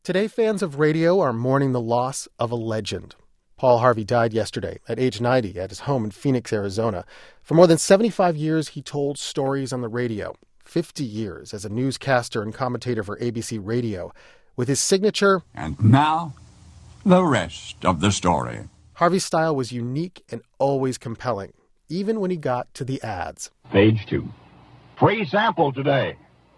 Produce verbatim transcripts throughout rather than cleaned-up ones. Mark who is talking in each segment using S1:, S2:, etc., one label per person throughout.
S1: Today, fans of radio are mourning the loss of a legend. Paul Harvey died yesterday at age ninety at his home in Phoenix, Arizona. For more than seventy-five years, he told stories on the radio. fifty years as a newscaster and commentator for A B C Radio. With his signature...
S2: And now, the rest of the story.
S1: Harvey's style was unique and always compelling, even when he got to the ads.
S3: Page two. Free sample today.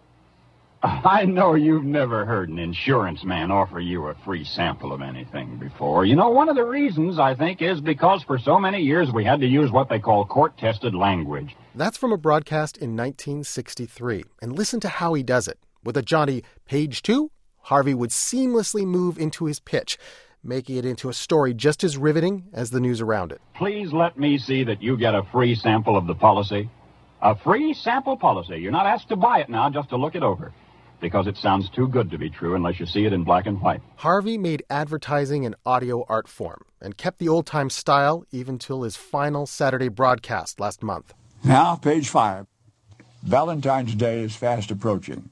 S3: I know you've never heard an insurance man offer you a free sample of anything before. You know, one of the reasons, I think, is because for so many years we had to use what they call court-tested language.
S1: That's from a broadcast in nineteen sixty-three. And listen to how he does it. With a jaunty page two, Harvey would seamlessly move into his pitch, making it into a story just as riveting as the news around it.
S3: Please let me see that you get a free sample of the policy. A free sample policy. You're not asked to buy it now, just to look it over. Because it sounds too good to be true unless you see it in black and white.
S1: Harvey made advertising an audio art form and kept the old-time style even till his final Saturday broadcast last month.
S2: Now, page five. Valentine's Day is fast approaching.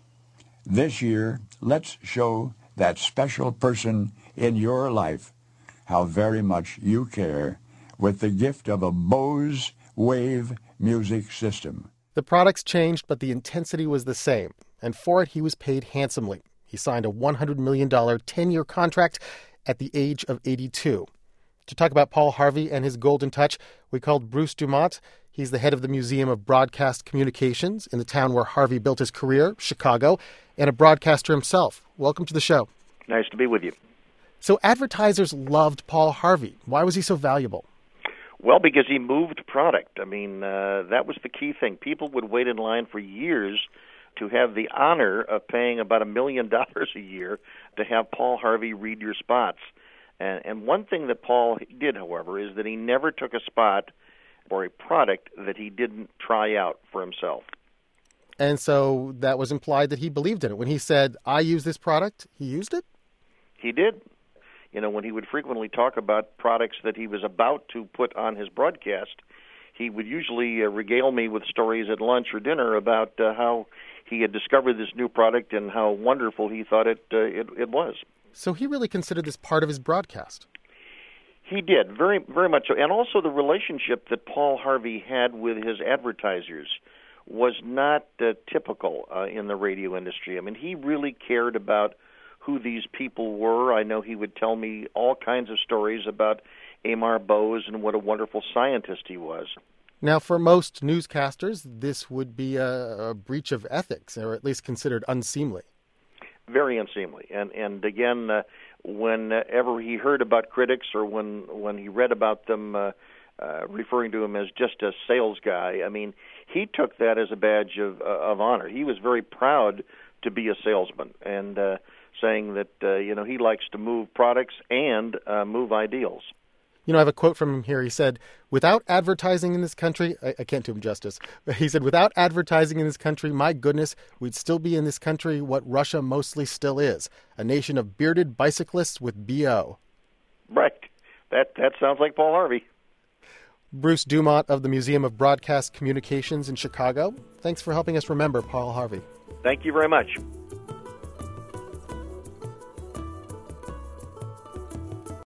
S2: This year, let's show that special person in your life how very much you care with the gift of a Bose Wave music system.
S1: The products changed, but the intensity was the same. And for it, he was paid handsomely. He signed a one hundred million dollars ten-year contract at the age of eighty-two. To talk about Paul Harvey and his golden touch, we called Bruce Dumont. He's the head of the Museum of Broadcast Communications in the town where Harvey built his career, Chicago, and a broadcaster himself. Welcome to the show.
S4: Nice to be with you.
S1: So advertisers loved Paul Harvey. Why was he so valuable?
S4: Well, because he moved product. I mean, uh, that was the key thing. People would wait in line for years to have the honor of paying about a million dollars a year to have Paul Harvey read your spots. And, and one thing that Paul did, however, is that he never took a spot or a product that he didn't try out for himself.
S1: And so that was implied that he believed in it. When he said, I use this product, he used it?
S4: He did. You know, when he would frequently talk about products that he was about to put on his broadcast, he would usually uh, regale me with stories at lunch or dinner about uh, how he had discovered this new product and how wonderful he thought it, uh, it it was.
S1: So he really considered this part of his broadcast.
S4: He did, very very much so. And also the relationship that Paul Harvey had with his advertisers was not uh, typical uh, in the radio industry. I mean, he really cared about who these people were. I know he would tell me all kinds of stories about Amar Bose and what a wonderful scientist he was.
S1: Now, for most newscasters, this would be a, a breach of ethics, or at least considered unseemly.
S4: Very unseemly. And and again, uh, whenever he heard about critics or when, when he read about them uh, uh, referring to him as just a sales guy, I mean, he took that as a badge of, uh, of honor. He was very proud to be a salesman and uh, saying that, uh, you know, he likes to move products and uh, move ideals.
S1: You know, I have a quote from him here. He said, without advertising in this country, I, I can't do him justice, but he said, without advertising in this country, my goodness, we'd still be in this country what Russia mostly still is, a nation of bearded bicyclists with B O.
S4: Right. That, that sounds like Paul Harvey.
S1: Bruce Dumont of the Museum of Broadcast Communications in Chicago, thanks for helping us remember Paul Harvey.
S4: Thank you very much.